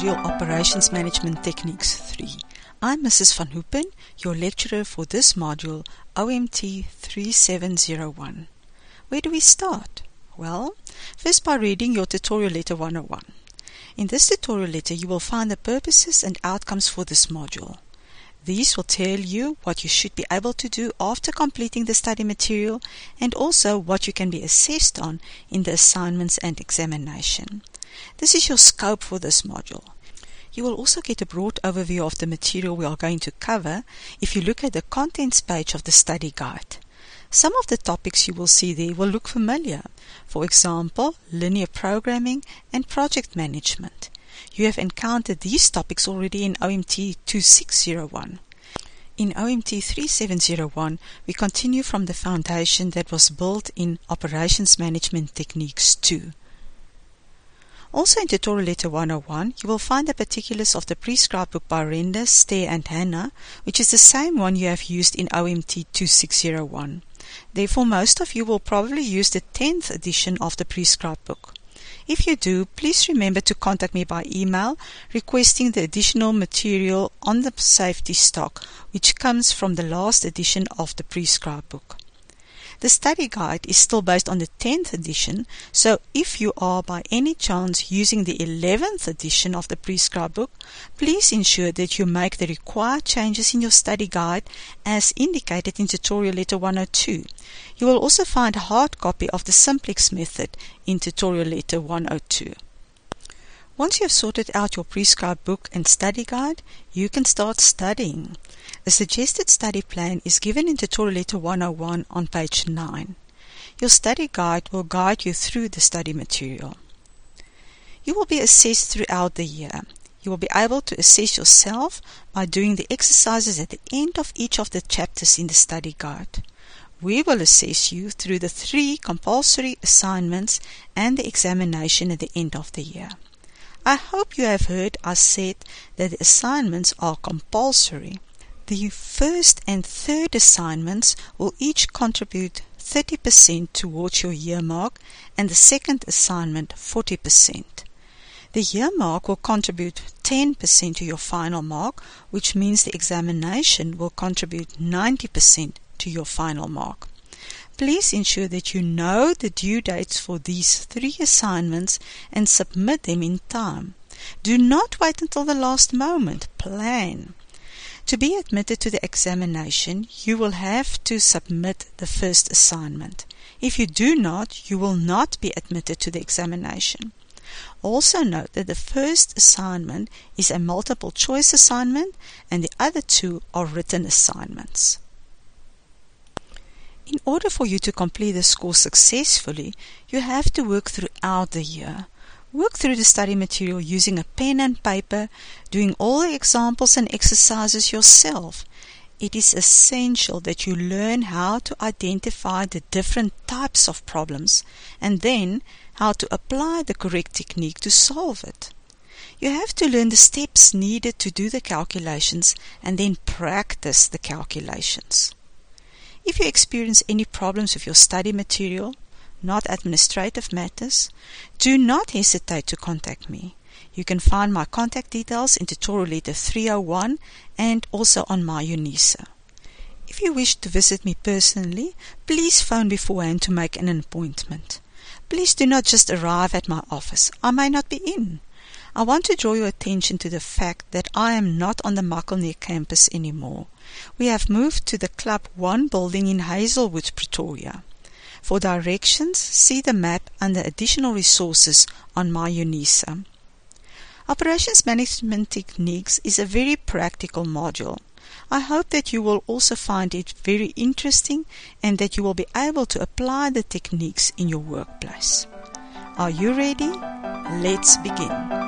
module Operations Management Techniques 3. I'm Mrs. Van Hoopen, your lecturer for this module, OMT 3701. Where do we start? Well, first by reading your tutorial letter 101. In this tutorial letter, you will find the purposes and outcomes for this module. These will tell you what you should be able to do after completing the study material and also what you can be assessed on in the assignments and examination. This is your scope for this module. You will also get a broad overview of the material we are going to cover if you look at the contents page of the study guide. Some of the topics you will see there will look familiar. For example, linear programming and project management. You have encountered these topics already in OMT 2601. In OMT 3701, we continue from the foundation that was built in Operations Management Techniques 2. Also in Tutorial Letter 101, you will find the particulars of the prescribed book by Renda, Stair and Hannah, which is the same one you have used in OMT 2601. Therefore, most of you will probably use the 10th edition of the prescribed book. If you do, please remember to contact me by email requesting the additional material on the safety stock, which comes from the last edition of the prescribed book. The study guide is still based on the 10th edition, so if you are by any chance using the 11th edition of the prescribed book, please ensure that you make the required changes in your study guide as indicated in Tutorial Letter 102. You will also find a hard copy of the simplex method in Tutorial Letter 102. Once you have sorted out your prescribed book and study guide, you can start studying. A suggested study plan is given in Tutorial Letter 101 on page 9. Your study guide will guide you through the study material. You will be assessed throughout the year. You will be able to assess yourself by doing the exercises at the end of each of the chapters in the study guide. We will assess you through the 3 compulsory assignments and the examination at the end of the year. I hope you have heard us said that the assignments are compulsory. The first and third assignments will each contribute 30% towards your year mark and the second assignment 40%. The year mark will contribute 10% to your final mark, which means the examination will contribute 90% to your final mark. Please ensure that you know the due dates for these 3 assignments and submit them in time. Do not wait until the last moment. Plan. To be admitted to the examination, you will have to submit the first assignment. If you do not, you will not be admitted to the examination. Also note that the first assignment is a multiple choice assignment and the other 2 are written assignments. In order for you to complete this course successfully, you have to work throughout the year. Work through the study material using a pen and paper, doing all the examples and exercises yourself. It is essential that you learn how to identify the different types of problems and then how to apply the correct technique to solve it. You have to learn the steps needed to do the calculations and then practice the calculations. If you experience any problems with your study material, not administrative matters, do not hesitate to contact me. You can find my contact details in Tutorial Letter 301 and also on my UNISA. If you wish to visit me personally, please phone beforehand to make an appointment. Please do not just arrive at my office. I may not be in. I want to draw your attention to the fact that I am not on the Muckleneer campus anymore. We have moved to the Club 1 building in Hazelwood, Pretoria. For directions, see the map under Additional Resources on my UNISA. Operations Management Techniques is a very practical module. I hope that you will also find it very interesting and that you will be able to apply the techniques in your workplace. Are you ready? Let's begin.